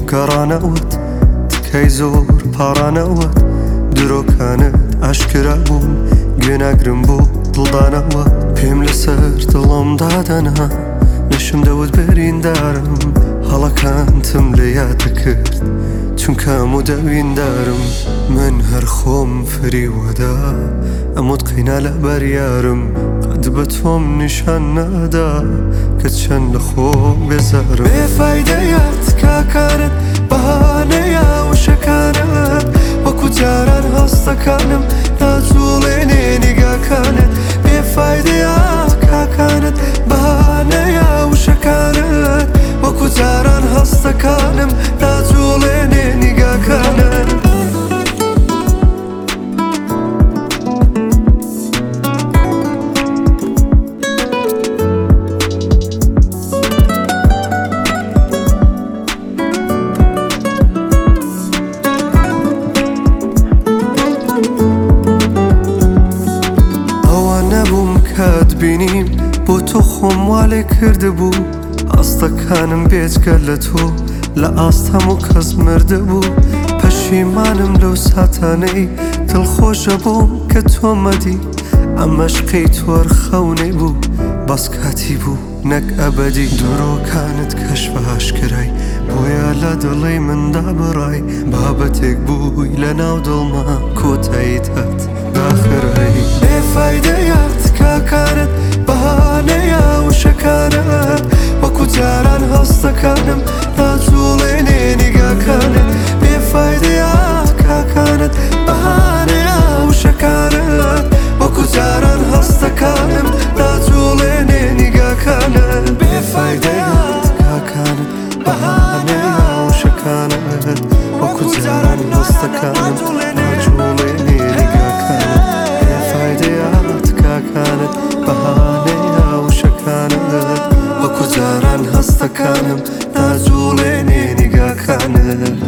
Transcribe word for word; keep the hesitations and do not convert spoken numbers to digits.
گەڕانەوت تکەی زۆر پاڕانەوت درۆکانت ئاشکرا بوون گوێناگرم بۆ دڵدانەوە پێم لەسەر دڵم دادەنا نەشم دەوت بەریندارم هەڵەکانتم لە یادەکرد چونکە هەموو دەویندارم من هەر خۆم فریوەدا ئەموت قەینا لە بەریارم قەت بە تۆم نیشان نادا کە چەند لە خۆ بێزارم بێفایدەیە تکاکانت بەهانەیە وشەکانت وەکو جاران هەستەکانم ناجوڵێنێ نیگاکانت بێفایدەیە کاکانت بەهانەیە وشەکانت وەکو جاران هەستەکانم ناجوڵێنێ نیگاکانت کات بینیم بۆ تۆ خۆم والێ کردبوو ئاستەکانم بێجگە لە تۆ لە ئاست هەموو کەس مردبوو پەشیمانم لەو ساتانەی دڵخۆشە بۆم کە تۆ مەدی ئەمەشقەی تۆرخەونەی بوو باس کاتی بوو نەک ئەبەدی درۆکانت کەشفە ئاشکرای بۆیە لە دڵی مندا بڕای بابەتێک بووی لە ناو دڵما کۆتاییت هات داخرایی بێفایدەیە کاکانت بەهانەیە وشەکانت وەکو جاران هەستەکانم ناجوڵێنێ نیگاکانت بێفایدەیە کاکانت بەهانەیە وشەکانت وەکو جاران هەستەکانم ناجوڵێنێ نیگاکانت بێفایدەیە کاکانت بەهانەیە وشەکانت وەکو جاران هەستەکانم ناجوڵێنێ نیگاکانت بێفایدەیە کاکانت بەهانەیە وشەکانت وەکو جاران هەستەکانم ناجوڵێنێ نیگاکانت